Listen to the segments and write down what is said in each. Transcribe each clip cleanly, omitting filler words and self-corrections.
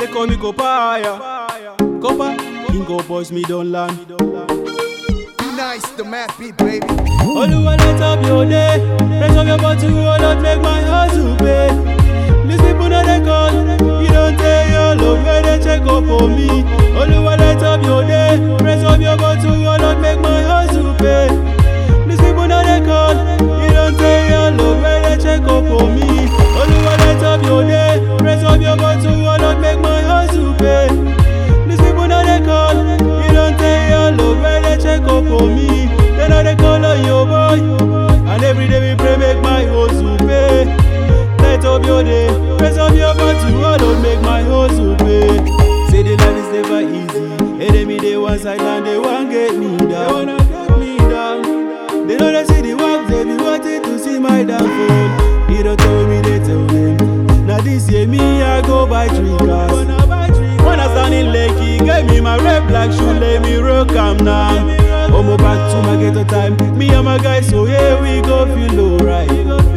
they call me Copaya. Copa, King of Boys, me don't land. Nice, the math beat, baby. Oluwa light up your day. Raise up your body, oh Lord, make my heart to pay. These people know they call. You don't tell your love where they check up on me. Oluwa light up your day. Raise up your body, oh Lord, make my heart to pay. These people know they call. You don't tell your love where they check up on me. Oluwa light up your day. Raise up your body, oh Lord, make my heart to pay. These people know they call. You don't tell your love where they check up on me. They know they call on your boy. And every day we pray make my hustle pay. Light up your day. Raise up your body, oh Lord, make my hustle pay. Say the life is never easy. Enemy they one side and they want get me down. They wanna get me down. They know they see the work, they be wanting to see my downfall. You don't tell me, they tell them. Now this year me I go buy 3 cars. When I stand in Lekki, gave me my red black shoe, let me rock am now. Omo back to my ghetto time, me and my guys, so yeah we go feel alright.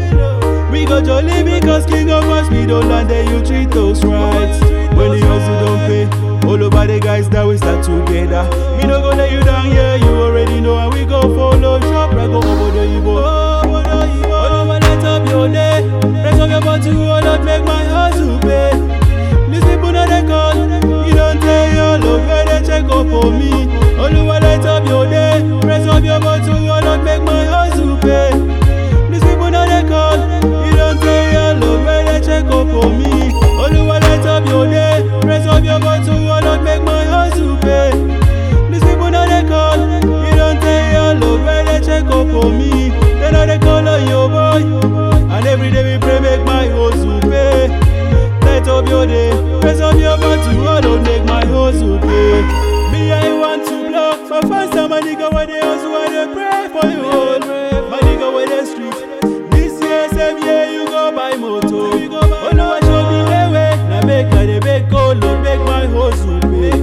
We go jolly because King of Boys, we don't land there, you treat us right. When the hustle don't pay, all over the guys that we start together. Me no go let you down, yeah, you already know, and we go follow shop, like go over the Igbo. All over light up your day, raise up your body, oh Lord, make my hustle pay. These people know they call. You don't tell your love where they check up on me. Oluwa light up your day. Raise up your body, oh Lord, make my hustle pay. These people know they call. You don't tell your love where they check up on me. Oluwa light up your day. Raise up your body, oh Lord, make my hustle pay. These people know they call. You don't tell your love where they check up on me. They know they call on your boy. And every day we pray make my hustle pay. Light up your day, raise up your body, oh don't make my hustle pay. Me I want to blow, but first time my nigga when they hustle, when they pray for you all. My nigga when they street, this year same year you go buy moto. Oh no I show me the way, now make I dey beg God, Lord make my hustle pay.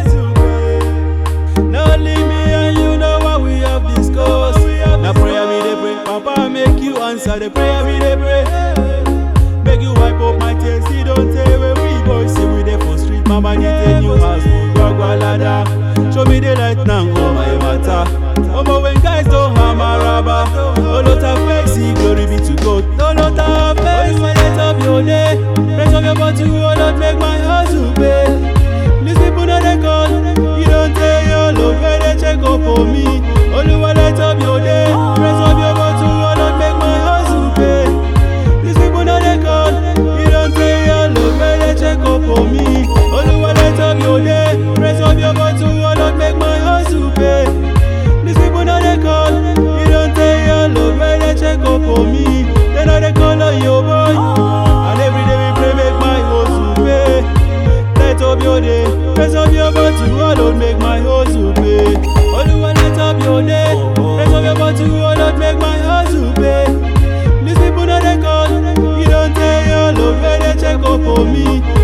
Now leave me and you know what we have discussed. Now prayer me they pray, Papa make you answer the prayer me they pray. Make you wipe up my tears, see don't tell where we boys see we there for street. Mama need a new house, Gwagwa ladder. Show me the light now, oh my matter. Omo when guys don't hammer rubber. Oh lot of mercy, glory be to God. No lot of mercy, light up your day. Raise up your body, oh Lord, make my hustle pay. These people know they call. You don't tell your love where they check up on me. Oluwa light up your day. Raise up your body, oh Lord, make my hustle pay. These people know they call. You don't tell your love where they check up on me. Oluwa light up your day. Raise up your body, oh Lord, make my hustle pay. These people know they call. You don't tell your love where they check up on me. They know they call on your boy. And every day we pray make my hustle pay. Light up your day. Raise up your body, oh Lord, make my hustle pay. Oluwa light up your day. Raise up your body, oh Lord, make my hustle pay. These people know they call. You don't tell your love where they check up on me.